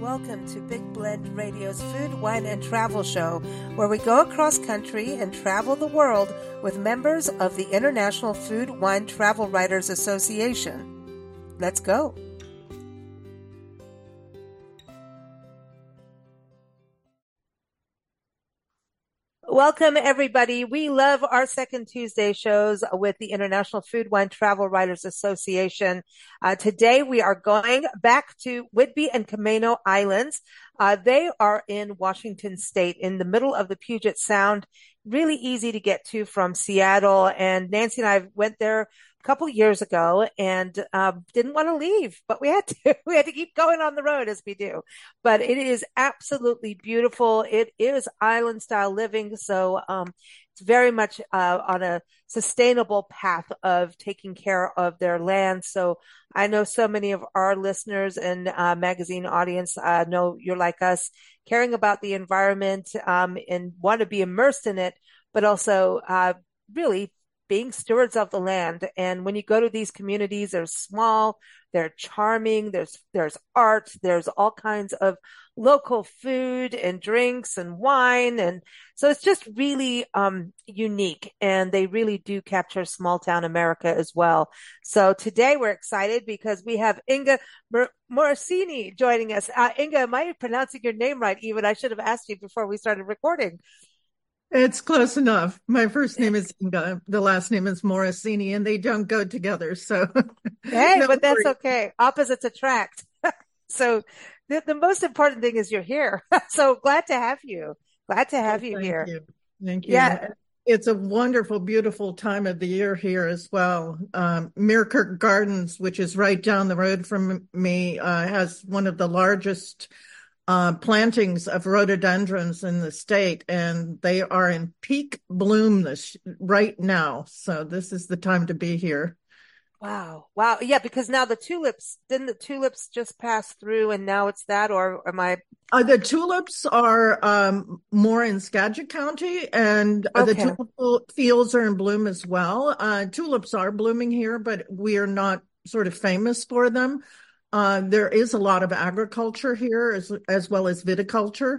Welcome to Big Blend Radio's Food, Wine, and Travel Show, where we go across country and travel the world with members of the International Food, Wine, Travel Writers Association. Let's go. Welcome, everybody. We love our Second Tuesday shows with the International Food, Wine, Travel Writers Association. Today, we are going back to Whidbey and Camano Islands. They are in Washington State, in the middle of the Puget Sound. Really easy to get to from Seattle. And Nancy and I went there a couple of years ago and didn't want to leave, but we had to. We had to keep going on the road as we do. But it is absolutely beautiful. It is island style living, so it's very much on a sustainable path of taking care of their land. So I know so many of our listeners and magazine audience know you're like us, caring about the environment and want to be immersed in it, but also really being stewards of the land. And when you go to these communities, they're small, they're charming, there's art, there's all kinds of local food and drinks and wine. And so it's just really unique. And they really do capture small town America as well. So today we're excited because we have Inga Morosini joining us. Inga, am I pronouncing your name right? Even I should have asked you before we started recording. It's close enough. My first name is Inga. The last name is Morosini, and they don't go together. So, hey, no but that's worries. okay. Opposites attract. So the most important thing is you're here. So glad to have you. Glad to have you Thank here. you. Thank you. Yeah. It's a wonderful, beautiful time of the year here as well. Muirkirk Gardens, which is right down the road from me, has one of the largest plantings of rhododendrons in the state, and they are in peak bloom right now. So this is the time to be here. Wow. Wow. Yeah, because now didn't the tulips just pass through and now it's that, or am I? The tulips are more in Skagit County, and the Okay. tulip fields are in bloom as well. Tulips are blooming here, but we are not sort of famous for them. There is a lot of agriculture here as well as viticulture,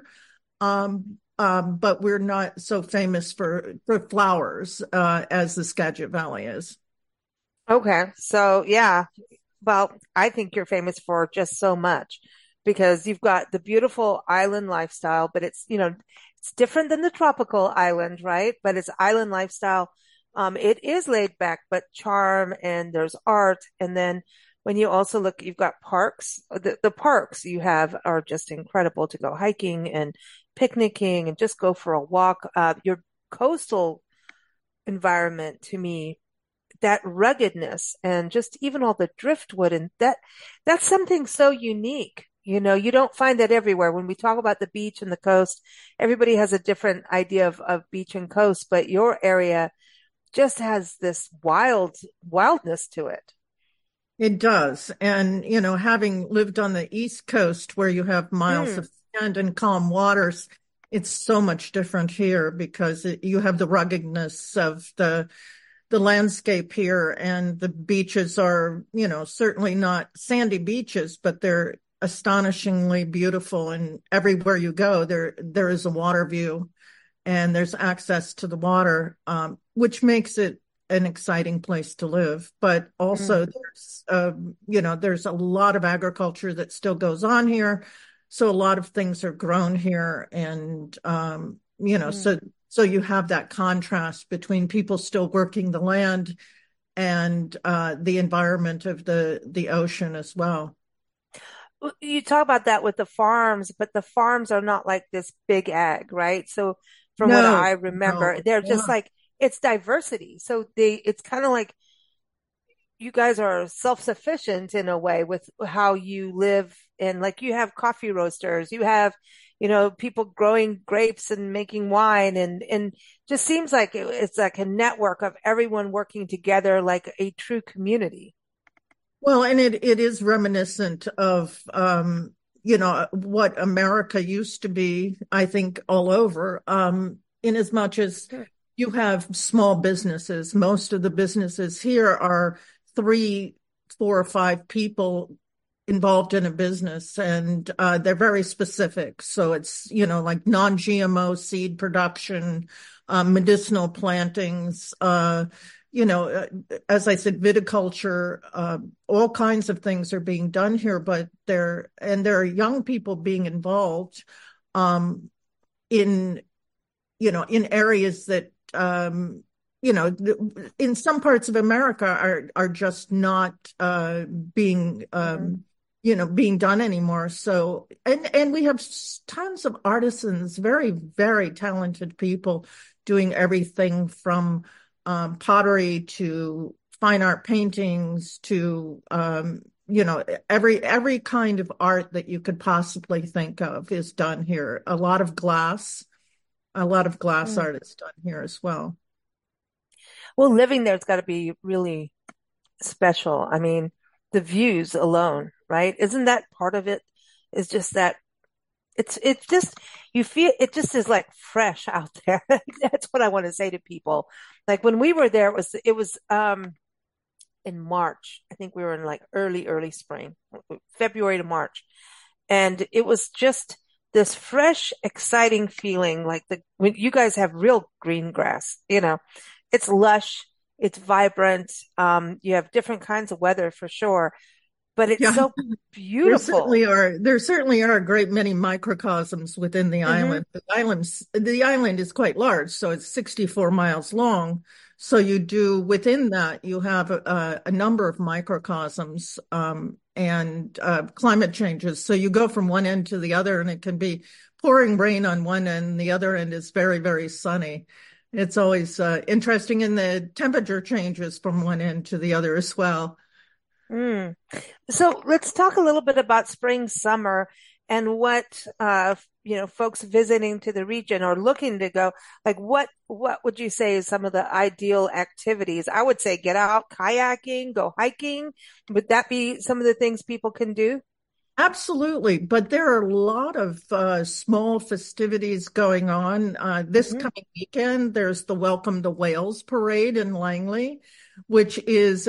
but we're not so famous for flowers as the Skagit Valley is. Okay. So yeah, well, I think you're famous for just so much because you've got the beautiful island lifestyle, but it's different than the tropical island, right? But it's island lifestyle. It is laid back, but charm, and there's art. And then when you also look, you've got parks. The parks you have are just incredible to go hiking and picnicking and just go for a walk. Your coastal environment, to me, that ruggedness and just even all the driftwood, and that's something so unique. You don't find that everywhere. When we talk about the beach and the coast, everybody has a different idea of beach and coast, but your area just has this wildness to it. It does. And, having lived on the East Coast where you have miles of sand and calm waters, it's so much different here because you have the ruggedness of the landscape here, and the beaches are, certainly not sandy beaches, but they're astonishingly beautiful. And everywhere you go, there is a water view and there's access to the water, which makes it an exciting place to live. But also there's a lot of agriculture that still goes on here. So a lot of things are grown here, and, so you have that contrast between people still working the land and the environment of the ocean as well. You talk about that with the farms, but the farms are not like this big ag, right? So from what I remember, they're just like, it's diversity. So it's kind of like you guys are self-sufficient in a way with how you live. And like you have coffee roasters, you have, people growing grapes and making wine, and just seems like it's like a network of everyone working together like a true community. Well, and it is reminiscent of, what America used to be, I think, all over, in as much as you have small businesses. Most of the businesses here are 3, 4, or 5 people involved in a business, and they're very specific. So it's, like non-GMO seed production, medicinal plantings, as I said, viticulture, all kinds of things are being done here, but there are young people being involved in, in areas that, in some parts of America are just not being being done anymore. So, and we have tons of artisans, very, very talented people doing everything from pottery to fine art paintings to, every kind of art that you could possibly think of is done here. A lot of glass art is done here as well. Well, living there's got to be really special. I mean, the views alone, right? Isn't that part of it? Is just that it's just you feel it just is like fresh out there. That's what I want to say to people. Like when we were there, it was in March. I think we were in like early spring, February to March, and it was just this fresh, exciting feeling. Like when you guys have real green grass, it's lush, it's vibrant. You have different kinds of weather for sure, but it's Yeah. so beautiful. There certainly are a great many microcosms within the Hmm. island. The island is quite large, so it's 64 miles long. So within that, you have a number of microcosms, and climate changes. So you go from one end to the other, and it can be pouring rain on one end, and the other end is very, very sunny. It's always interesting, and the temperature changes from one end to the other as well. Mm. So let's talk a little bit about spring, summer, and what folks visiting to the region or looking to go, like what would you say is some of the ideal activities? I would say get out kayaking, go hiking. Would that be some of the things people can do? Absolutely, but there are a lot of small festivities going on. This Hmm. coming weekend, there's the Welcome to Wales parade in Langley, which is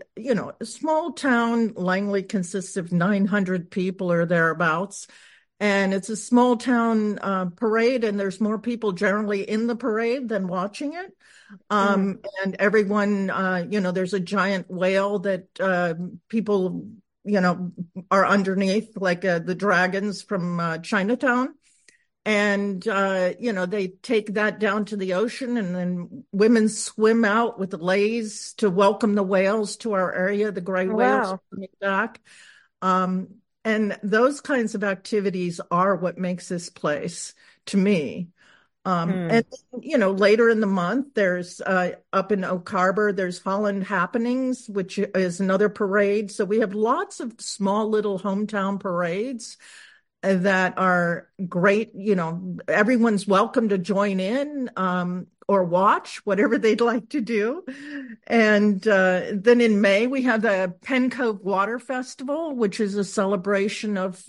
a small town. Langley consists of 900 people or thereabouts, and it's a small town parade, and there's more people generally in the parade than watching it. Hmm. And everyone, there's a giant whale that people you know, are underneath, like the dragons from Chinatown. And, they take that down to the ocean, and then women swim out with leis to welcome the whales to our area, the gray whales Wow. coming back. Um, and those kinds of activities are what makes this place, to me, Mm. and later in the month, there's up in Oak Harbor, there's Holland Happenings, which is another parade. So we have lots of small little hometown parades that are great. Everyone's welcome to join in or watch, whatever they'd like to do. And then in May, we have the Penn Cove Water Festival, which is a celebration of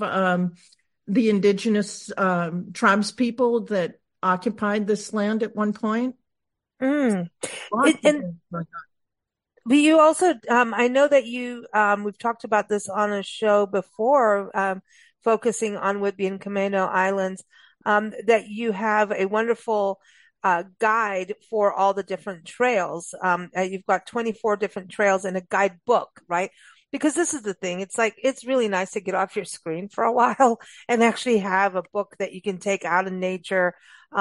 the indigenous tribes people that occupied this land at one point. Mm. Lots of And things going but you also, I know that we've talked about this on a show before, focusing on Whidbey and Camano Islands, that you have a wonderful guide for all the different trails. You've got 24 different trails in a guidebook, right? Because this is the thing. It's like, it's really nice to get off your screen for a while and actually have a book that you can take out in nature.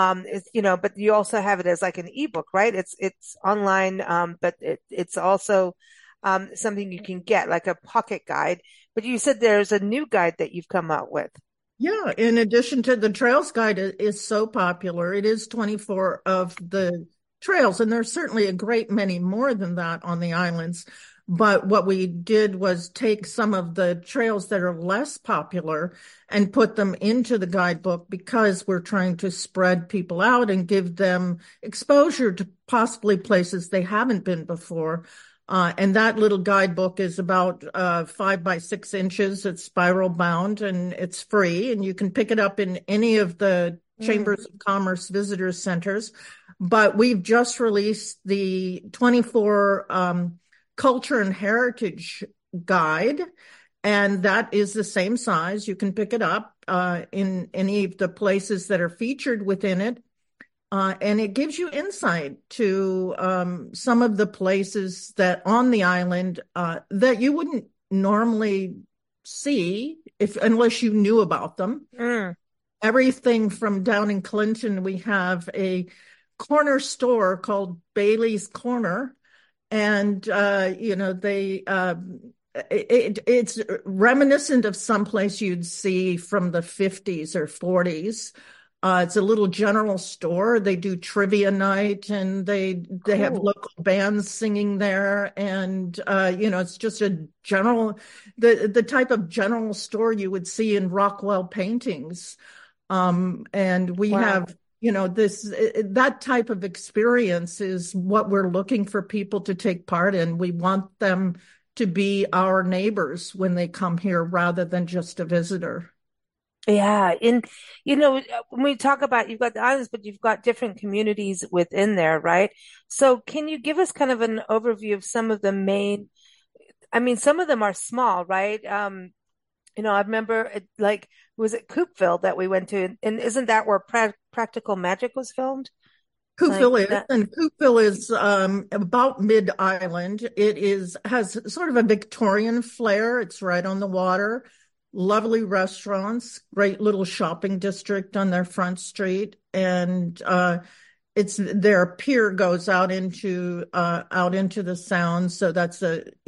But you also have it as like an ebook, right? It's online, but it's also something you can get like a pocket guide. But you said there's a new guide that you've come out with. Yeah, in addition to the Trails Guide is so popular, it is 24 of the trails, and there's certainly a great many more than that on the islands. But what we did was take some of the trails that are less popular and put them into the guidebook, because we're trying to spread people out and give them exposure to possibly places they haven't been before. And that little guidebook is about 5 by 6 inches. It's spiral bound, and it's free, and you can pick it up in any of the Mm. Chambers of Commerce visitor centers. But we've just released the 24 Culture and Heritage Guide, And that is the same size. You can pick it up in any of the places that are featured within it. And it gives you insight to some of the places that on the island that you wouldn't normally see unless you knew about them. Mm. Everything from down in Clinton, we have a corner store called Bailey's Corner, and it's reminiscent of someplace you'd see from the 50s or 40s. It's a little general store. They do trivia night, and they have Cool. local bands singing there. And it's just a the type of general store you would see in Rockwell paintings. And we Wow. have, that type of experience is what we're looking for people to take part in. We want them to be our neighbors when they come here rather than just a visitor. Yeah. When we talk about you've got the islands, but you've got different communities within there, right? So can you give us kind of an overview of some of the main, I mean, some of them are small, right? I remember was it Coopville that we went to? And isn't that where Practical Magic was filmed? Like Coopville is, that. and Coopville is about mid-island. Has sort of a Victorian flair. It's right on the water. Lovely restaurants, great little shopping district on their front street, and it's their pier goes out into the sound, so that's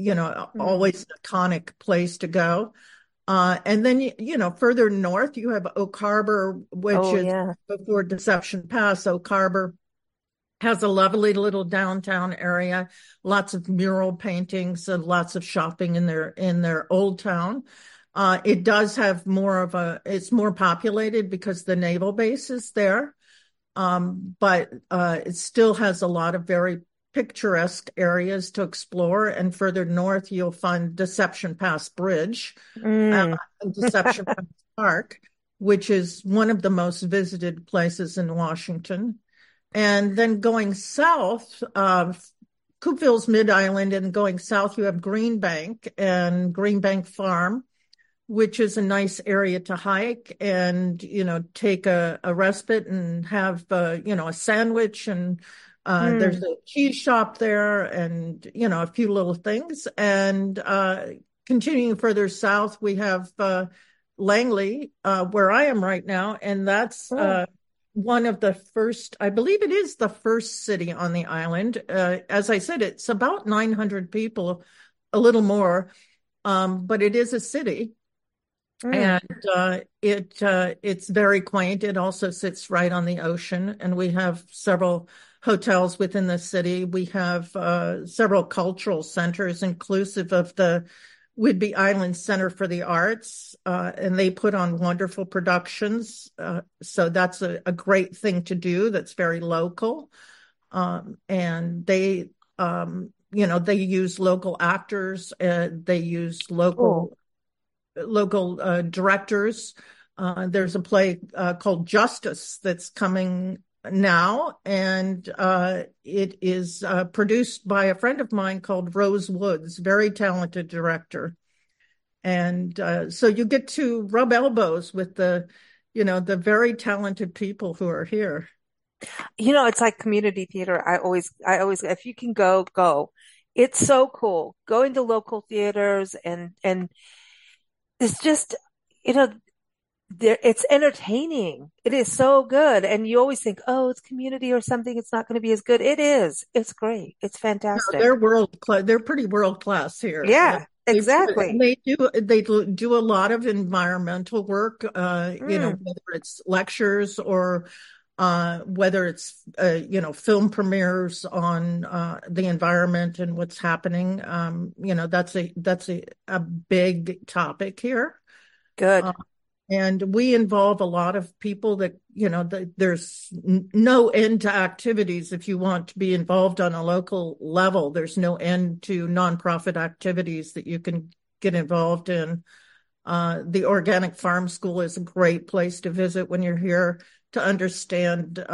Mm. always an iconic place to go. And then further north you have Oak Harbor, which Oh is yeah. before Deception Pass. Oak Harbor has a lovely little downtown area, lots of mural paintings and lots of shopping in their old town. It does have it's more populated because the naval base is there. But it still has a lot of very picturesque areas to explore. And further north, you'll find Deception Pass Bridge, Mm. and Deception Pass Park, which is one of the most visited places in Washington. And then going south, Coopville's Mid-Island, and going south, you have Greenbank and Greenbank Farm, which is a nice area to hike and, take a respite and have, a sandwich. And there's Mm. a cheese shop there and, a few little things. And continuing further south, we have Langley, where I am right now. And that's Cool. one of the first, I believe it is the first city on the island. As I said, it's about 900 people, a little more, but it is a city. Mm. And it's very quaint. It also sits right on the ocean, and we have several hotels within the city. We have several cultural centers, inclusive of the Whidbey Island Center for the Arts, and they put on wonderful productions. So that's a great thing to do. That's very local, and they use local actors. They use Cool. local directors. There's a play called Justice that's coming now, and it is produced by a friend of mine called Rose Woods, very talented director. And so you get to rub elbows with the very talented people who are here. It's like community theater. I always, if you can go, go. It's so cool. Going to local theaters and it's just, you know, it's entertaining. It is so good. And you always think, oh, it's community or something. It's not going to be as good. It is. It's great. It's No, fantastic. they're world class. They're pretty world class here. Yeah, exactly. They do a lot of environmental work. Mm. Whether it's lectures or whether it's film premieres on the environment and what's happening. That's a big topic here. Good. And we involve a lot of people there's no end to activities. If you want to be involved on a local level, there's no end to nonprofit activities that you can get involved in. The Organic Farm School is a great place to visit when you're here to understand,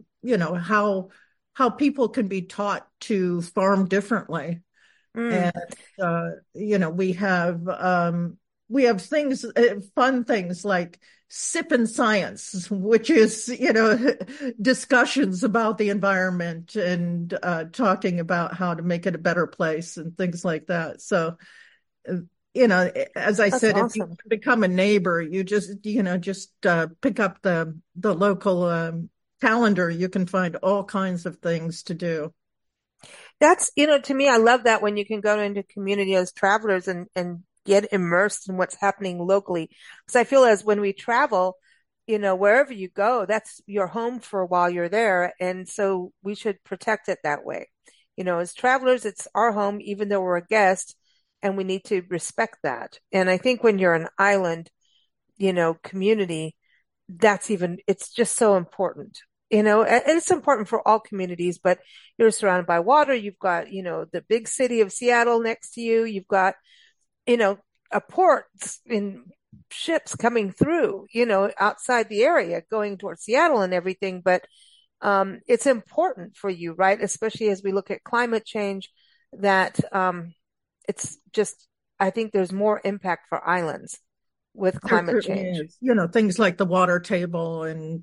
how people can be taught to farm differently. Mm. And, we have, we have things, fun things like Sip and Science, which is, discussions about the environment and talking about how to make it a better place and things like that. So, uh, as I That's said, if you awesome. become a neighbor, you pick up the local calendar. You can find all kinds of things to do. That's, to me, I love that when you can go into community as travelers and get immersed in what's happening locally. Because I feel as when we travel, wherever you go, that's your home for while you're there. And so we should protect it that way. As travelers, it's our home, even though we're a guest, and we need to respect that. And I think when you're an island, community, it's just so important, and it's important for all communities, but you're surrounded by water. You've got, the big city of Seattle next to you. You've got, you know, a port in ships coming through, outside the area going towards Seattle and everything. But, it's important for you, right? Especially as we look at climate change, that, it's just, I think there's more impact for islands with There climate certainly change. is, things like the water table and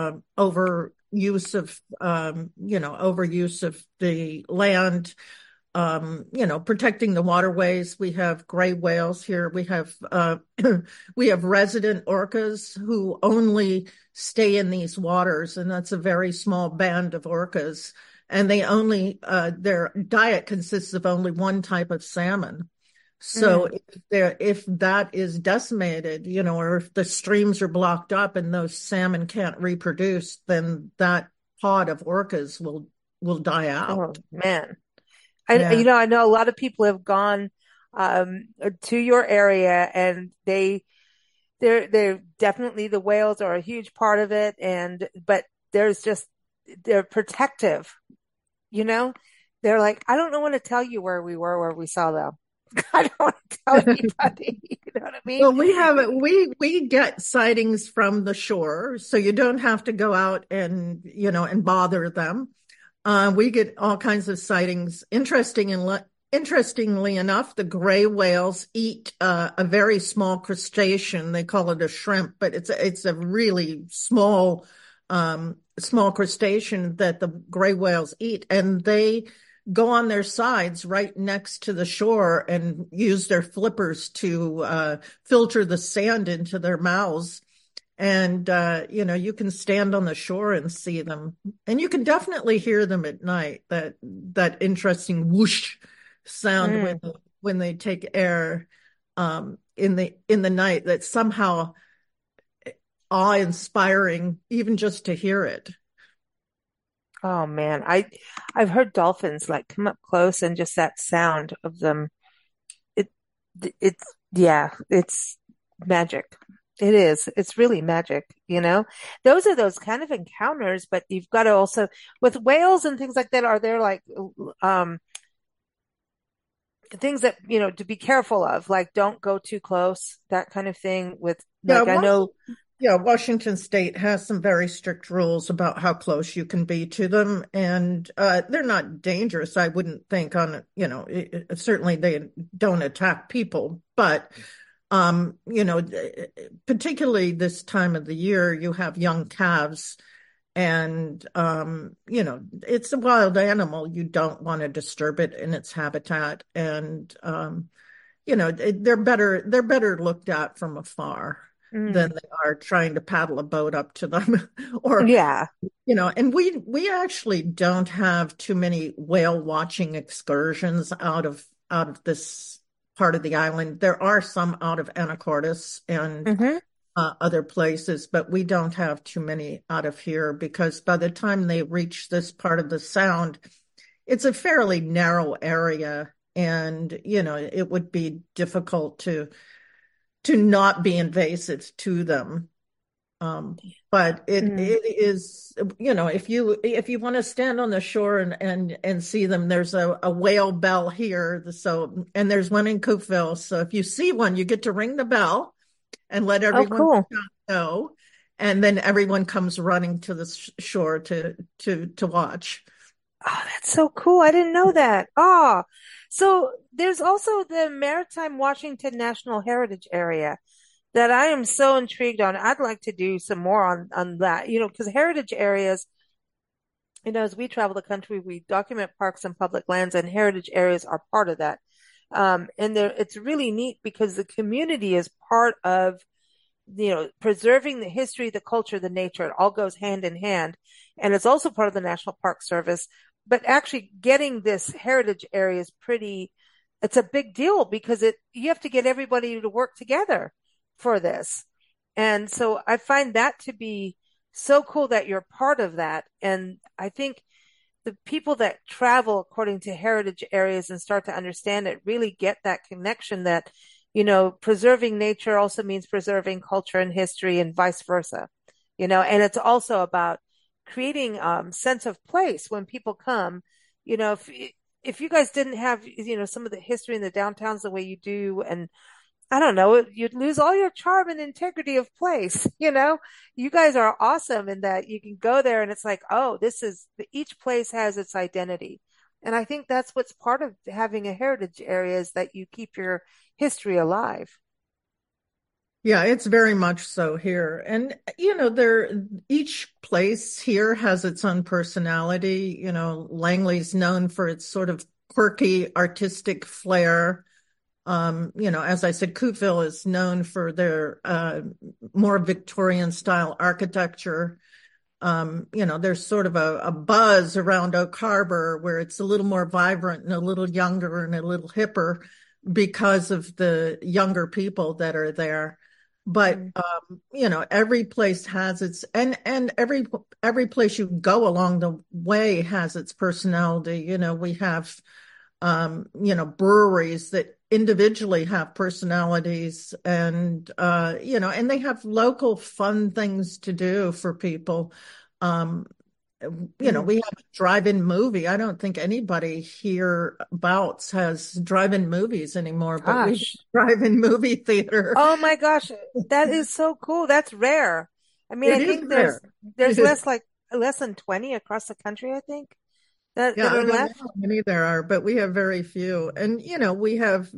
overuse of the land, protecting the waterways. We have gray whales here. We have we have resident orcas who only stay in these waters, and that's a very small band of orcas. And their diet consists of only one type of salmon. So Mm. if that is decimated, or if the streams are blocked up and those salmon can't reproduce, then that pod of orcas will die Oh out. man. Yeah. I know a lot of people have gone to your area, and they're definitely, the whales are a huge part of it, but there's just, they're protective, you know? They're like, I don't want to tell you where we saw them. I don't want to tell anybody. You know what I mean? Well, we get sightings from the shore, so you don't have to go out and bother them. We get all kinds of sightings. Interestingly enough, the gray whales eat a very small crustacean. They call it a shrimp, but it's a really small crustacean that the gray whales eat, and they go on their sides right next to the shore and use their flippers to filter the sand into their mouths. And you can stand on the shore and see them, and you can definitely hear them at night. That interesting whoosh sound Mm. when they take air in the night. That's somehow awe-inspiring, even just to hear it. Oh man, I've heard dolphins like come up close, and just that sound of them. It it's yeah, it's magic. It is. It's really magic. Those are those kind of encounters, but you've got to also, with whales and things like that, are there like um things that, to be careful of, like don't go too close, that kind of thing, with Yeah, like, I know. Washington State has some very strict rules about how close you can be to them, and they're not dangerous, I wouldn't think. Certainly they don't attack people, but particularly this time of the year, you have young calves, and it's a wild animal. You don't want to disturb it in its habitat, and they're better looked at from afar than Mm, they are trying to paddle a boat up to them. or yeah. and we actually don't have too many whale watching excursions out of this part of the island. There are some out of Anacortes and Hmm. other places, but we don't have too many out of here, because by the time they reach this part of the sound, it's a fairly narrow area, and it would be difficult to not be invasive to them. But it is, if you want to stand on the shore and see them, there's a whale bell here. And there's one in Coupeville. So if you see one, you get to ring the bell and let Oh, everyone cool. know. And then everyone comes running to the shore to watch. Oh, that's so cool. I didn't know that. Oh, so there's also the Maritime Washington National Heritage Area that I am so intrigued on. I'd like to do some more on that, because heritage areas, as we travel the country, we document parks and public lands, and heritage areas are part of that. And it's really neat because the community is part of, preserving the history, the culture, the nature. It all goes hand in hand. And it's also part of the National Park Service. But actually getting this heritage area is it's a big deal because you have to get everybody to work together for this. And so I find that to be so cool that you're part of that. And I think the people that travel according to heritage areas and start to understand it really get that connection that, preserving nature also means preserving culture and history and vice versa, and it's also about creating sense of place when people come, if you guys didn't have, some of the history in the downtowns the way you do, and I don't know, you'd lose all your charm and integrity of place. You guys are awesome in that you can go there and it's like, oh, each place has its identity. And I think that's what's part of having a heritage area is that you keep your history alive. Yeah, it's very much so here. And, each place here has its own personality. Langley's known for its sort of quirky artistic flair. As I said, Coupeville is known for their more Victorian style architecture. There's sort of a buzz around Oak Harbor where it's a little more vibrant and a little younger and a little hipper because of the younger people that are there. But Mm. every place has and every place you go along the way has its personality. We have breweries that individually have personalities and they have local fun things to do for people. Um, Mm. we have a drive-in movie. I don't think anybody hereabouts has drive-in movies anymore, but we have Gosh. a drive-in movie theater. Oh my gosh. That is so cool. That's rare. I mean, I It is think there's, rare. there's It is. less than 20 across the country, I think, that Yeah, are I don't know left. how many there are, but we have very few. And, we have,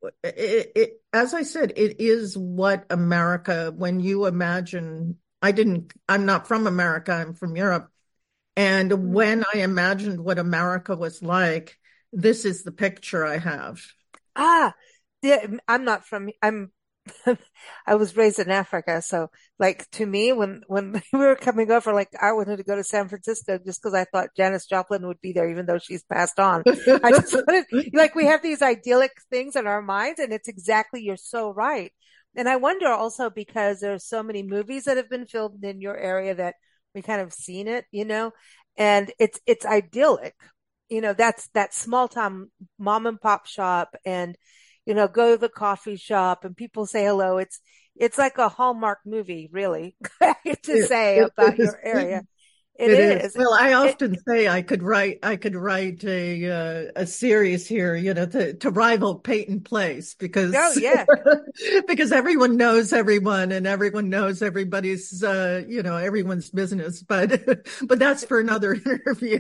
as I said, it is what America, when you imagine, I'm not from America, I'm from Europe. And Mm. when I imagined what America was like, this is the picture I have. Ah, yeah, I'm not from, I'm, I was raised in Africa. So like to me, when we were coming over, like I wanted to go to San Francisco just because I thought Janis Joplin would be there, even though she's passed on. I just wanted, like, we have these idyllic things in our minds and it's exactly, you're so right. And I wonder also because there's so many movies that have been filmed in your area that we kind of seen it, and it's idyllic. That's that small town mom and pop shop and go to the coffee shop and people say hello. It's like a Hallmark movie, really, to It, say it about is. your area. It It is. is. Well, I It, often say I could write a series here, to rival Peyton Place oh because yeah. because everyone knows everyone and everyone knows everybody's everyone's business. But but that's for another interview.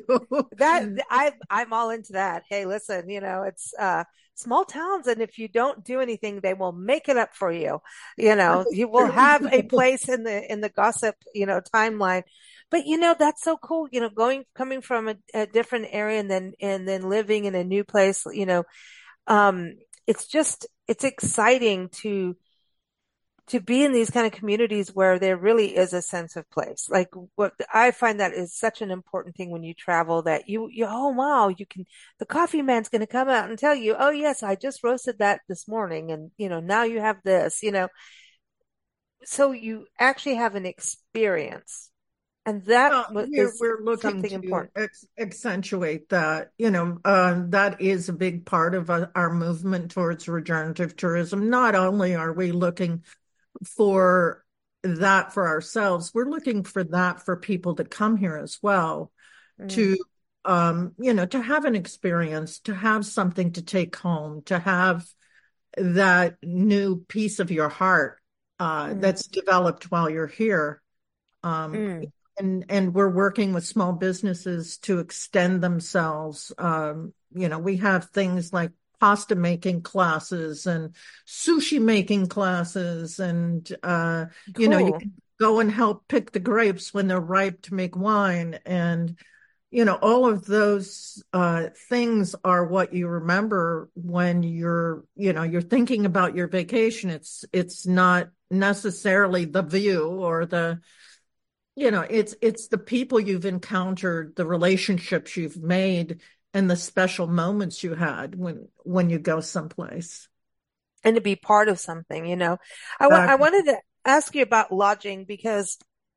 I'm all into that. Hey, listen, it's small towns, and if you don't do anything, they will make it up for you. You will have a place in the gossip, timeline. But that's so cool. Coming from a different area and then living in a new place. Um, it's exciting to be in these kind of communities where there really is a sense of place. Like what I find that is such an important thing when you travel that oh wow, the coffee man's going to come out and tell you, oh yes, I just roasted that this morning. And, now you have this, so you actually have an experience and that Well, is we're looking something to important. accentuate that. That is a big part of our movement towards regenerative tourism. Not only are we looking for that for ourselves, we're looking for that for people to come here as well, Mm, to to have an experience, to have something to take home, to have that new piece of your heart mm, that's developed while you're here. Um, mm. and we're working with small businesses to extend themselves. We have things like pasta making classes and sushi making classes, and you Cool. can go and help pick the grapes when they're ripe to make wine. And all of those things are what you remember when you're thinking about your vacation. It's not necessarily the view or it's the people you've encountered, the relationships you've made, and the special moments you had when you go someplace. And to be part of something, I Uh, wanted to ask you about lodging because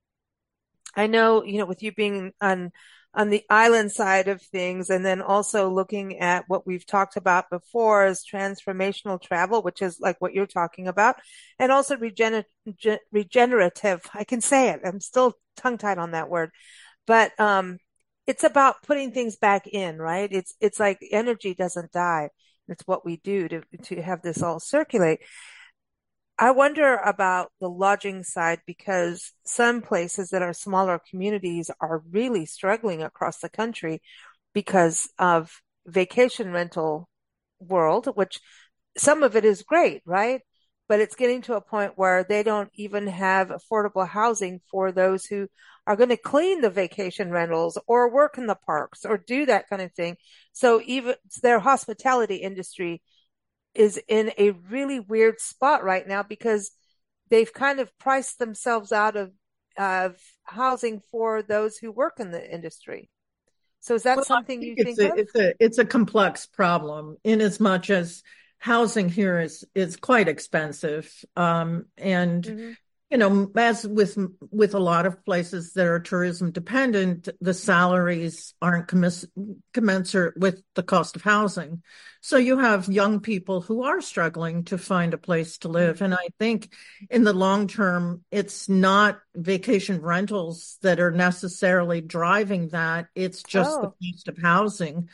I know, with you being on the island side of things, and then also looking at what we've talked about before as transformational travel, which is like what you're talking about, and also regenerative. I can say it. I'm still tongue-tied on that word, but it's about putting things back in, right? It's like energy doesn't die. It's what we do to have this all circulate. I wonder about the lodging side because some places that are smaller communities are really struggling across the country because of vacation rental world, which some of it is great, right? But it's getting to a point where they don't even have affordable housing for those who are going to clean the vacation rentals or work in the parks or do that kind of thing. So even their hospitality industry is in a really weird spot right now because they've kind of priced themselves out of housing for those who work in the industry. So is that well, I something think you it's think of? a complex problem in as much as housing here is quite expensive. And Hmm. as with a lot of places that are tourism dependent, the salaries aren't commensurate with the cost of housing. So you have young people who are struggling to find a place to live. And I think in the long term, it's not vacation rentals that are necessarily driving that. It's just the Oh, cost of housing.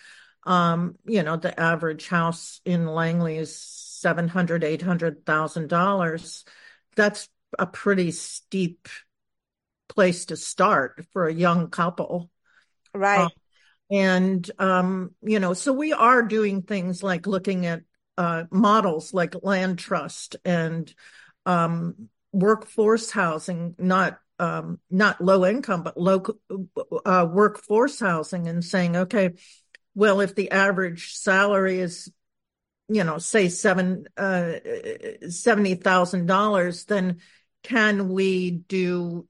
The average house in Langley is 700, $800,000. That's a pretty steep place to start for a young couple. Uh, right. so we are doing things like looking at models like land trust and workforce housing, not low income, but low workforce housing, and saying, okay, well, if the average salary is say $70,000, then can we do,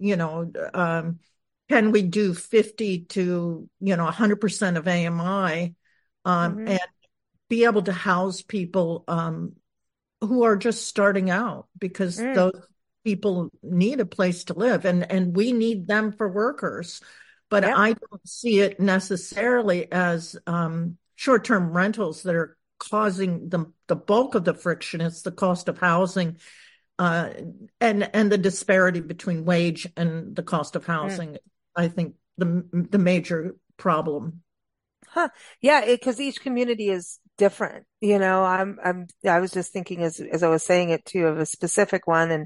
can we do 50 to, 100% of AMI, Hmm. and be able to house people, who are just starting out because Mm, those people need a place to live and we need them for workers. But yep. I don't see it necessarily as short-term rentals that are causing the bulk of the friction. It's the cost of housing, uh, and the disparity between wage and the cost of Mm. housing. I think the major problem. Huh. Yeah, because each community is different. I was just thinking as I was saying it too of a specific one, and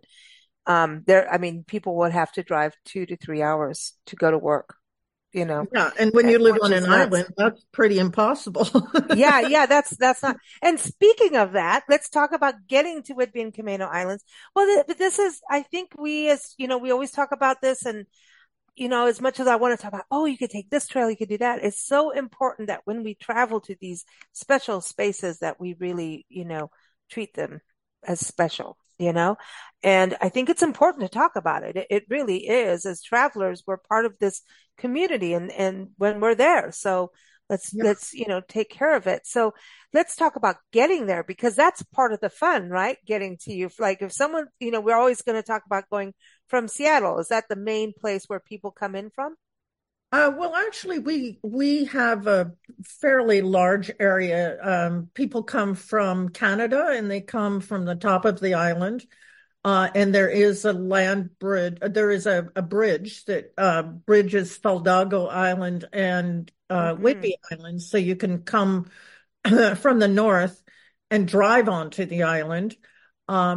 I mean, people would have to drive 2 to 3 hours to go to work, Yeah, and when you live which on is an nuts. island, that's pretty impossible. Yeah, yeah, that's not. And speaking of that, let's talk about getting to Whidbey and Camano Islands. Well, but this is, I think we as, we always talk about this and as much as I want to talk about, oh, you could take this trail, you could do that. It's so important that when we travel to these special spaces that we really, treat them as special, and I think it's important to talk about it. It really is. As travelers, we're part of this community and when we're there. So Yeah. let's, take care of it. So let's talk about getting there because that's part of the fun, right? Getting to you. Like if someone, we're always going to talk about going from Seattle. Is that the main place where people come in from? Well, actually, we have a fairly large area. People come from Canada and they come from the top of the island. And there is a land bridge. There is a bridge that bridges Faldago Island and Hmm. Whidbey Island. So you can come from the north and drive onto the island.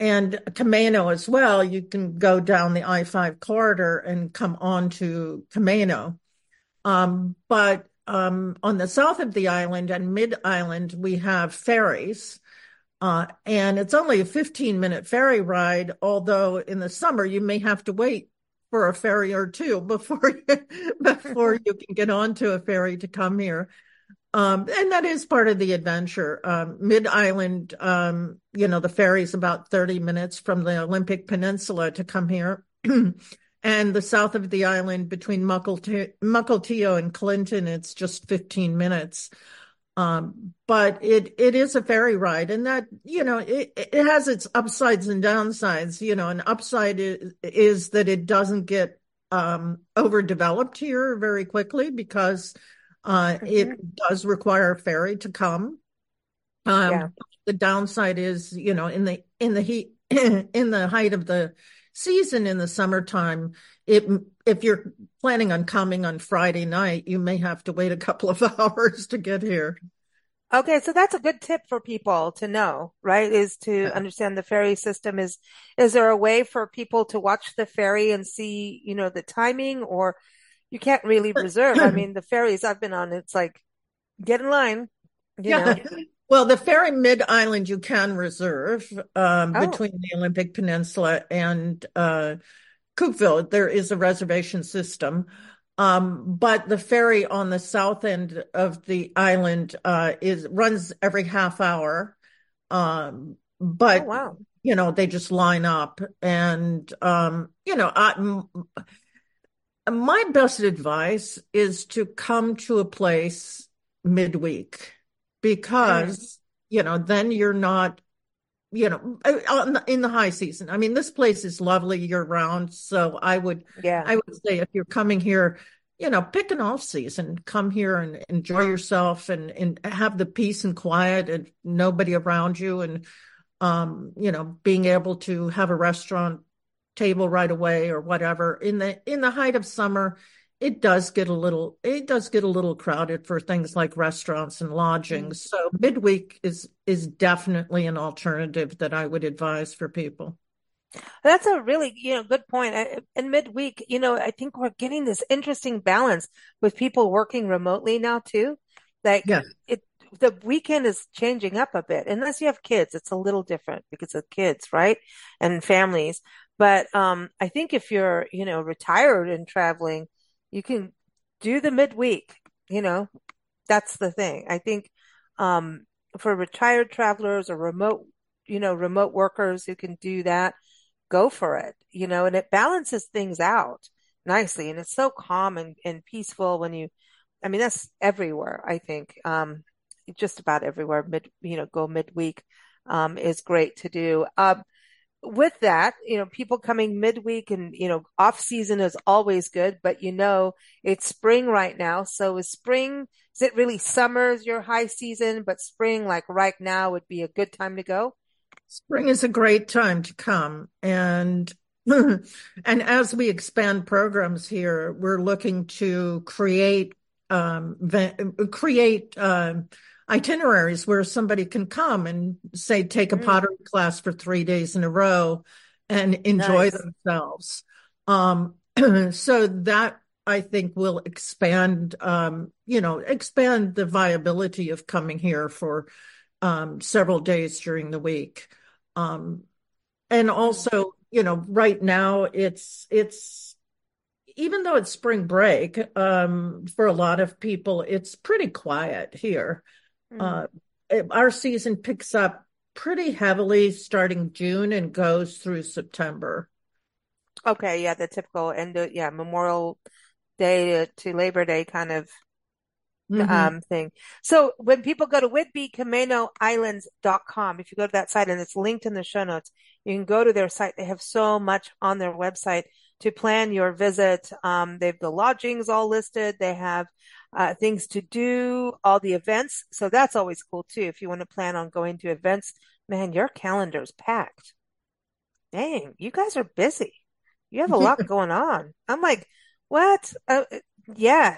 and Camino as well. You can go down the I-5 corridor and come on to Camino. But on the south of the island and mid-island, we have ferries. And it's only a 15-minute ferry ride, although in the summer you may have to wait for a ferry or two before you can get onto a ferry to come here. And that is part of the adventure. Mid-island, the ferry's about 30 minutes from the Olympic Peninsula to come here. And the south of the island between Mukilteo and Clinton, it's just 15 minutes. But it is a ferry ride, and that, it has its upsides and downsides. An upside is that it doesn't get overdeveloped here very quickly because it does require a ferry to come. The downside is, in the heat, in the height of the season in the summertime, if you're planning on coming on Friday night, you may have to wait a couple of hours to get here. Okay, so that's a good tip for people to know, right? Is to understand the ferry system. Is there a way for people to watch the ferry and see, the timing, or you can't really reserve? I mean, the ferries I've been on, it's like, get in line, know. Well, the ferry mid-island you can reserve between the Olympic Peninsula and Coupeville. There is a reservation system. But the ferry on the south end of the island runs every half hour. But wow. They just line up. And my best advice is to come to a place midweek because then you're not in the high season. I mean, this place is lovely year round. So I would say if you're coming here, pick an off season, come here and enjoy yourself and have the peace and quiet and nobody around you. And, being able to have a restaurant table right away or whatever. In the height of summer, it does get a little crowded for things like restaurants and lodgings. So midweek is definitely an alternative that I would advise for people. That's a really, good point. And midweek, I think we're getting this interesting balance with people working remotely now too. Like the weekend is changing up a bit. Unless you have kids, it's a little different because of kids, right? And families. But I think if you're, retired and traveling, you can do the midweek, that's the thing. I think for retired travelers or remote workers who can do that, go for it, and it balances things out nicely. And it's so calm and peaceful that's everywhere, I think. Just about everywhere, go midweek is great to do. With that, people coming midweek and, off season is always good, but it's spring right now. So is it really summer is your high season, but spring, like right now, would be a good time to go? Spring is a great time to come. And as we expand programs here, we're looking to create itineraries where somebody can come and say, take a pottery class for 3 days in a row and enjoy themselves. So that I think will expand the viability of coming here for several days during the week. And also, right now it's even though it's spring break, for a lot of people, it's pretty quiet here. Our season picks up pretty heavily starting June and goes through September. Okay, yeah, the typical Memorial Day to Labor Day kind of thing. So when people go to WhidbeyCaminoIslands.com, if you go to that site and it's linked in the show notes, you can go to their site. They have so much on their website to plan your visit. They have the lodgings all listed. They have things to do, all the events. So that's always cool too. If you want to plan on going to events, man, your calendar's packed. Dang, you guys are busy. You have a lot going on. I'm like, what? Yeah,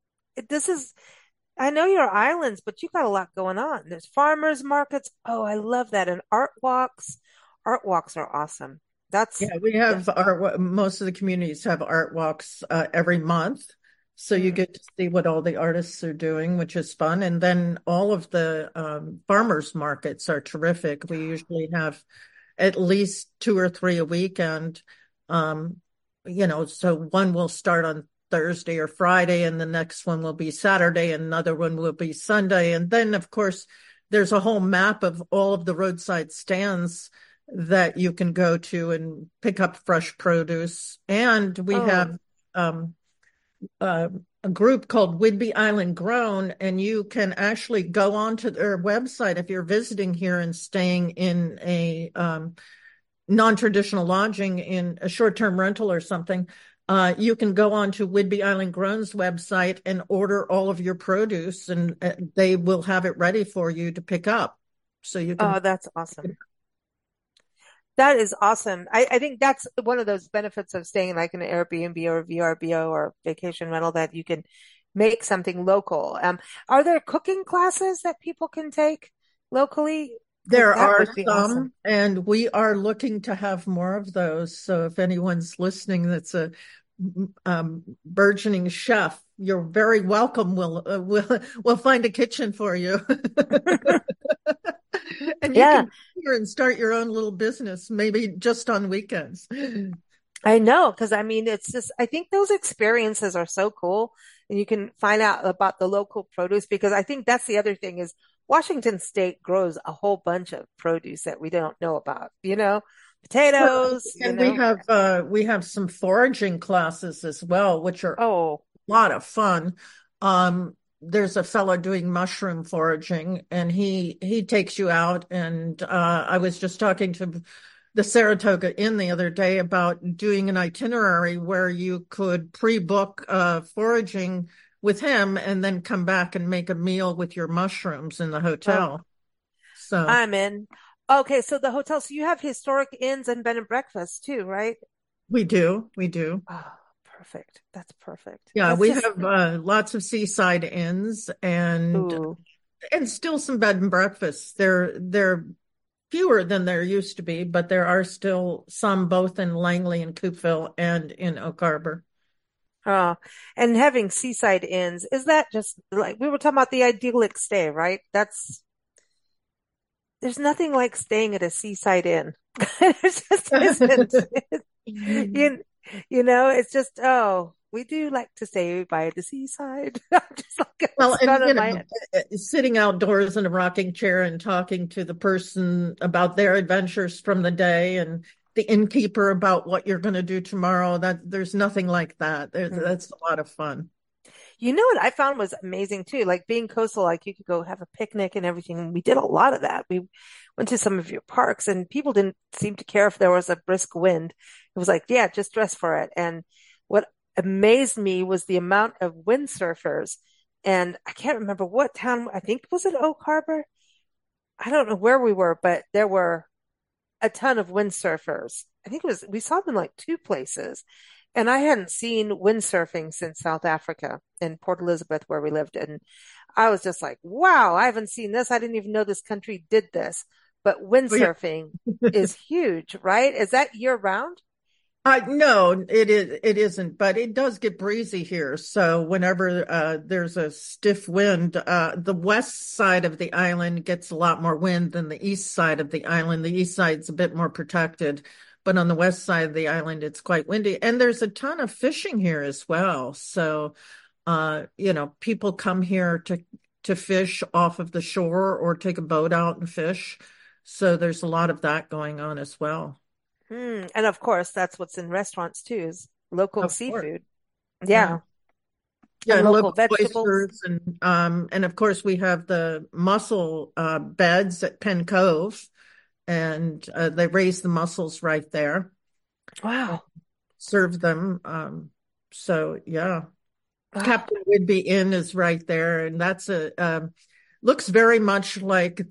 I know your islands, but you got a lot going on. There's farmers markets. Oh, I love that. And art walks. art walks are awesome. That's Yeah, we have most of the communities have art walks every month. So you mm, get to see what all the artists are doing, which is fun. And then all of the farmers markets are terrific. We usually have at least two or three a weekend. Um, so one will start on Thursday or Friday, and the next one will be Saturday, and another one will be Sunday. And then, of course, there's a whole map of all of the roadside stands that you can go to and pick up fresh produce. And we oh, have um, a group called Whidbey Island Grown, and you can actually go onto their website if you're visiting here and staying in a non-traditional lodging in a short-term rental or something. You can go on to Whidbey Island Grown's website and order all of your produce, and they will have it ready for you to pick up. So you can. oh, that's awesome. That is awesome. I think that's one of those benefits of staying like in an Airbnb or a VRBO or vacation rental that you can make something local. Are there cooking classes that people can take locally? Because There that are would be awesome. some, and we are looking to have more of those. So if anyone's listening that's a burgeoning chef, you're very welcome. We'll find a kitchen for you. And you Yeah, can here and start your own little business, maybe just on weekends. I know. Because I mean, it's just, I think those experiences are so cool. And you can find out about the local produce because I think that's the other thing is Washington State grows a whole bunch of produce that we don't know about, Well, potatoes, and we have some foraging classes as well, which are Oh, a lot of fun. There's a fellow doing mushroom foraging, and he takes you out. And I was just talking to the Saratoga Inn the other day about doing an itinerary where you could pre-book foraging with him, and then come back and make a meal with your mushrooms in the oh, hotel. So I'm in. Okay, so the hotel, so you have historic inns and bed and breakfast too, right? we do. Oh, perfect. That's perfect. Yeah, That's we just, have lots of seaside inns ooh. and still some bed and breakfasts. They're fewer than there used to be, but there are still some both in Langley and Coupeville and in Oak Harbor. Oh, and having seaside inns, is that just like we were talking about the idyllic stay, right? There's nothing like staying at a seaside inn. It just isn't. You, it's just, oh, we do like to stay by the seaside. I'm just like, Well, it's gone and in my head. sitting outdoors in a rocking chair and talking to the person about their adventures from the day, and the innkeeper about what you're going to do tomorrow, that there's nothing like that. Mm. That's a lot of fun. You know what I found was amazing too? Like being coastal, like you could go have a picnic and everything. And we did a lot of that. We went to some of your parks and people didn't seem to care if there was a brisk wind. It was like, yeah, just dress for it. And what amazed me was the amount of windsurfers. And I can't remember what town, I think was it Oak Harbor? I don't know where we were, but there were a ton of windsurfers. I think we saw them in like two places. And I hadn't seen windsurfing since South Africa in Port Elizabeth, where we lived. And I was just like, wow, I haven't seen this. I didn't even know this country did this. But Oh, yeah. windsurfing is huge, right? Is that year round? No, it isn't, but it does get breezy here. So whenever there's a stiff wind, the west side of the island gets a lot more wind than the east side of the island. The east side's a bit more protected, but on the west side of the island, it's quite windy. And there's a ton of fishing here as well. So, people come here to fish off of the shore or take a boat out and fish. So there's a lot of that going on as well. And of course, that's what's in restaurants too, is local Of course. seafood. Yeah. Yeah. Yeah, And and local local vegetables. oysters, and of course we have the mussel beds at Penn Cove, and they raise the mussels right there, and Wow. serve them. So yeah, Ah, Captain Whidbey Inn is right there, and that's a looks very much like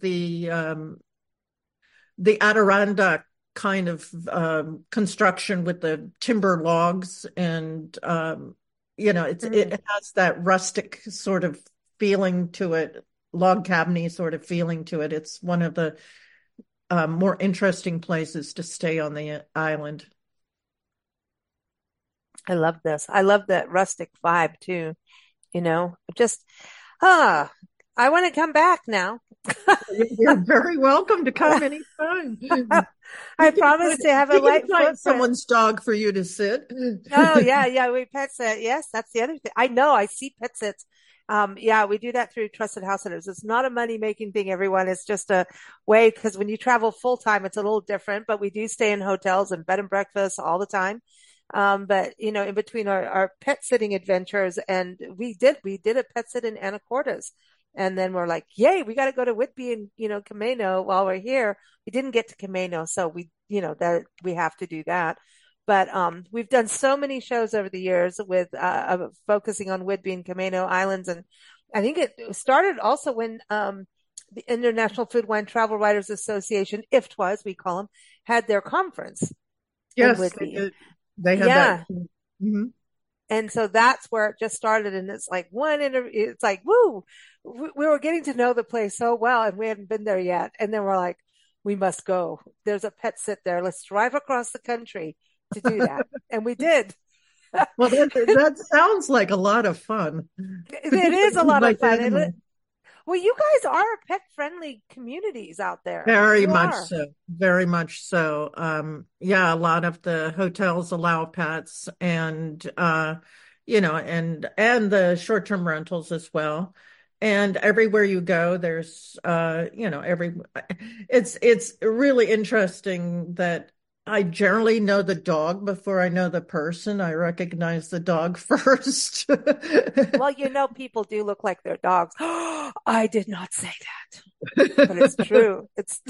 the Adirondack kind of construction with the timber logs, and mm, it has that rustic sort of feeling to it, log cabiny sort of feeling to it. It's one of the more interesting places to stay on the island. I love this. I love that rustic vibe too, just, ah, I want to come back now. You're very welcome to come anytime. I promise to have a We can light find footprint. someone's dog for you to sit. Oh yeah, yeah, we pet sit. Yes, that's the other thing. I know, I see pet sits. Yeah, we do that through Trusted House Sitters. It's not a money making thing, everyone. It's just a way because when you travel full time, it's a little different, but we do stay in hotels and bed and breakfast all the time. But in between our pet sitting adventures, and we did a pet sit in Anacortes. And then we're like, yay, we got to go to Whitby and, Camino while we're here. We didn't get to Camino, so that we have to do that. But we've done so many shows over the years with focusing on Whidbey and Camino Islands, and I think it started also when the International Food Wine Travel Writers Association, IFTWA as we call them, had their conference in Yes, they Whidbey. did. They had that. Yeah, Mhm. and so that's where it just started, and it's like one interview. It's like, woo, we were getting to know the place so well, and we hadn't been there yet, and then we're like, we must go. There's a pet sit there. Let's drive across the country to do that. And we did. Well, that sounds like a lot of fun, It is a particularly lot of like fun. animals. Well, you guys are pet friendly communities out there. Very You much are. so. Very much so. Yeah, a lot of the hotels allow pets and and the short-term rentals as well. And everywhere you go, there's it's really interesting that I generally know the dog before I know the person. I recognize the dog first. Well, people do look like their dogs. I did not say that, but it's true.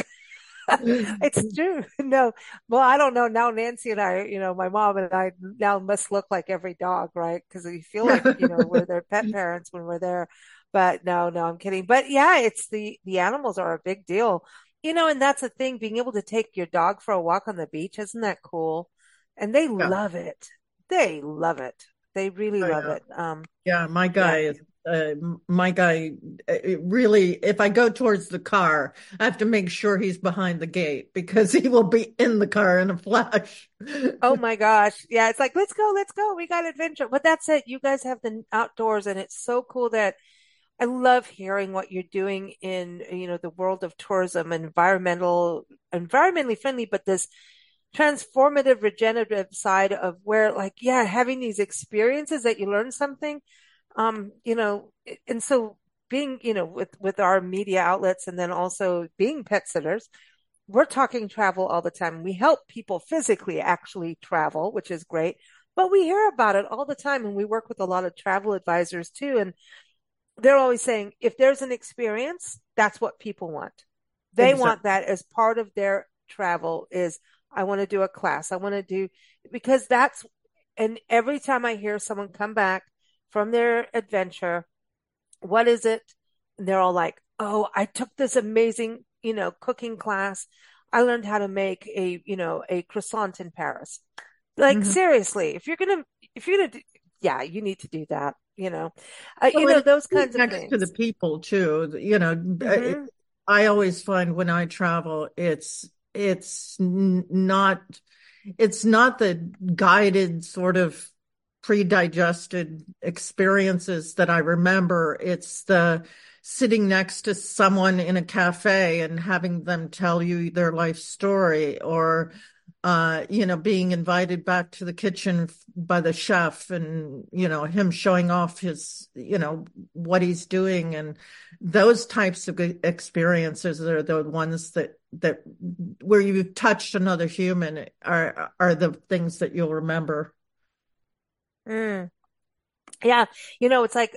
It's true. No, well, I don't know. Now Nancy and I, my mom and I now must look like every dog, right? Because we feel like, we're their pet parents when we're there. But no, no, I'm kidding. But yeah, it's the animals are a big deal. And that's the thing, being able to take your dog for a walk on the beach, isn't that cool? And they Yeah. love it. They love it. They really Oh, love yeah. it. Yeah, Yeah. my guy really, if I go towards the car, I have to make sure he's behind the gate because he will be in the car in a flash. Oh my gosh. Yeah. It's like, let's go, let's go. We got adventure. But that's it. You guys have the outdoors, and it's so cool that I love hearing what you're doing in, the world of tourism, environmentally friendly, but this transformative, regenerative side of where, like, yeah, having these experiences that you learn something, and so being, with our media outlets and then also being pet sitters, we're talking travel all the time. We help people physically actually travel, which is great, but we hear about it all the time. And we work with a lot of travel advisors too. And they're always saying if there's an experience, that's what people want. They want Exactly. that as part of their travel is I want to do a class. I want to do because that's and every time I hear someone come back from their adventure, what is it? And they're all like, "Oh, I took this amazing, cooking class. I learned how to make a croissant in Paris." Like Mhm. seriously, if you're gonna, yeah, you need to do that. Well, and Those it's kinds of next to the things. people too. Hmm. I always find when I travel, it's not it's not the guided sort of pre-digested experiences that I remember. It's the sitting next to someone in a cafe and having them tell you their life story, or being invited back to the kitchen by the chef and, him showing off his, what he's doing. And those types of experiences are the ones that where you touched another human are the things that you'll remember. Mm. Yeah, it's like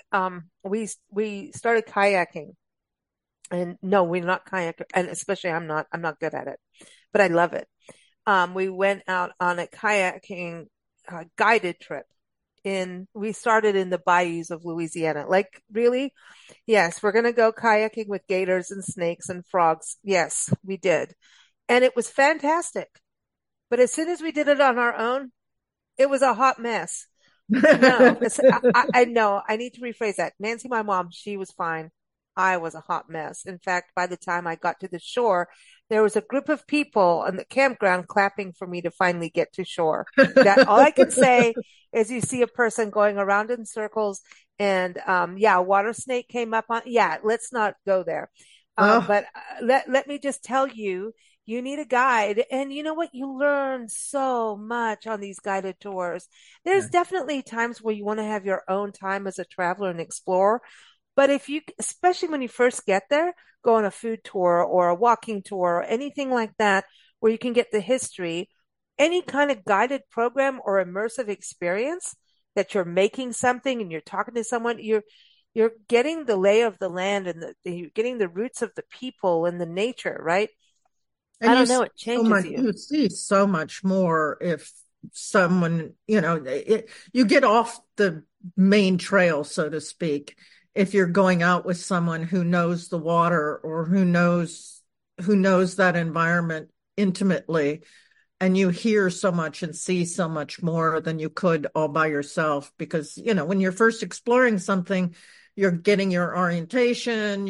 we started kayaking, and no, we're not kayak, and especially I'm not good at it, but I love it. We went out on a kayaking guided trip we started in the bayous of Louisiana. Like, really? Yes, we're going to go kayaking with gators and snakes and frogs. Yes, we did. And it was fantastic. But as soon as we did it on our own, it was a hot mess. No, I know. I need to rephrase that. Nancy, my mom, she was fine. I was a hot mess. In fact, by the time I got to the shore, there was a group of people on the campground clapping for me to finally get to shore. That all I can say is you see a person going around in circles and, yeah, a water snake came up on, yeah, let's not go there. Oh, But let me just tell you, you need a guide. And you know what? You learn so much on these guided tours. There's yeah. definitely times where you want to have your own time as a traveler and explorer. But if you, especially when you first get there, go on a food tour or a walking tour or anything like that, where you can get the history, any kind of guided program or immersive experience that you're making something and you're talking to someone, you're getting the lay of the land and you're getting the roots of the people and the nature, right? I And don't know, it changes you. you see so much more if someone, you get off the main trail, so to speak, if you're going out with someone who knows the water or who knows that environment intimately, and you hear so much and see so much more than you could all by yourself. Because, when you're first exploring something, you're getting your orientation,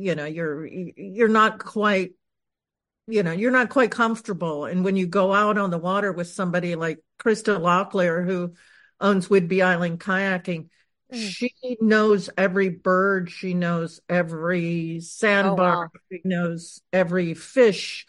you're not quite comfortable. And when you go out on the water with somebody like Krista Locklear, who owns Whidbey Island Kayaking, Mm. she knows every bird, she knows every Oh, sandbar, wow. she knows every fish,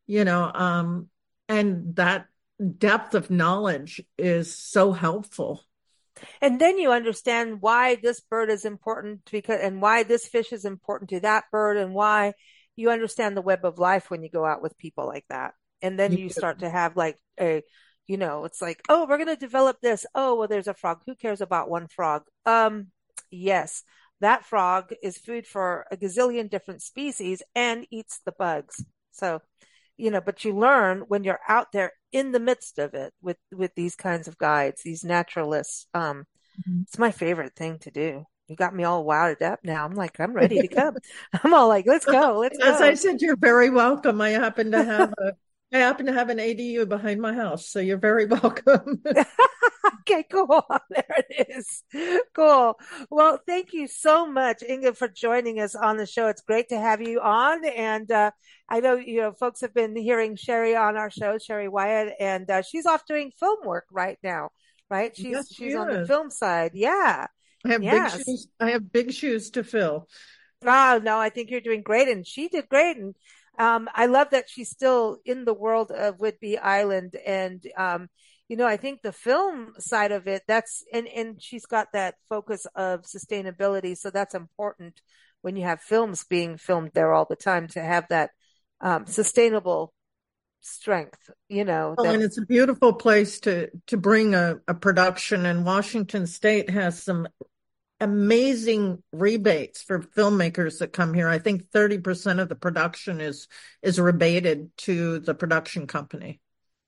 and that depth of knowledge is so helpful. And then you understand why this bird is important because, and why this fish is important to that bird and why you understand the web of life when you go out with people like that. And then You you start to have like it's like, oh, we're going to develop this. Oh, well, there's a frog. Who cares about one frog? Yes, that frog is food for a gazillion different species and eats the bugs. So, but you learn when you're out there in the midst of it with these kinds of guides, these naturalists. It's my favorite thing to do. You got me all wound up now. I'm like, I'm ready to come. I'm all like, let's go, let's As I go. said, you're very welcome. I happen to have an ADU behind my house, so you're very welcome. Okay, cool. There it is. Cool. Well, thank you so much, Inga, for joining us on the show. It's great to have you on. And I know, folks have been hearing Sherry on our show, Sherry Wyatt, and she's off doing film work right now, right? She's Yes, she she's on the is. film side. Yeah. I have big Yes. shoes. I have big shoes to fill. Oh, no, I think you're doing great. And she did great. And I love that she's still in the world of Whidbey Island. And, I think the film side of it, and she's got that focus of sustainability. So that's important when you have films being filmed there all the time to have that sustainable strength, Well, that and it's a beautiful place to bring a production. And Washington State has some amazing rebates for filmmakers that come here. I think 30% of the production is rebated to the production company.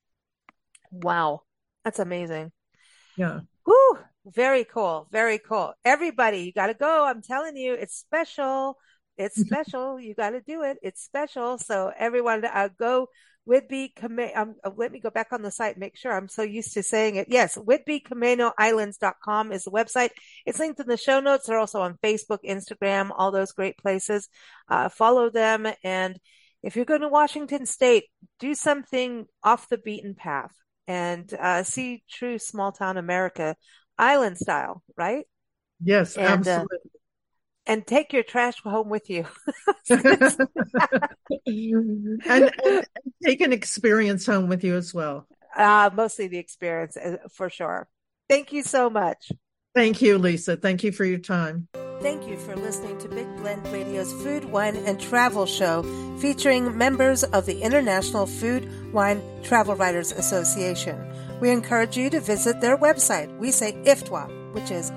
wow, that's amazing. Yeah. Woo! Very cool. Very cool. Everybody, you got to go. I'm telling you, it's special. It's special. You got to do it. It's special. So everyone, go Whidbey. Let me go back on the site and make sure. I'm so used to saying it. Yes, WhidbeyCamanoIslands.com is the website. It's linked in the show notes. They're also on Facebook, Instagram, all those great places. Follow them. And if you're going to Washington State, do something off the beaten path and see true small town America, island style, right? Yes, And absolutely. and take your trash home with you. And take an experience home with you as well. Mostly the experience for sure. Thank you so much. Thank you, Lisa. Thank you for your time. Thank you for listening to Big Blend Radio's Food, Wine, and Travel Show featuring members of the International Food, Wine, Travel Writers Association. We encourage you to visit their website. We say IFTWA, which is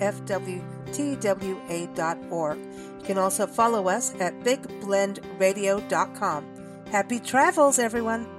IFWTWA.org. You can also follow us at bigblendradio.com. Happy travels, everyone.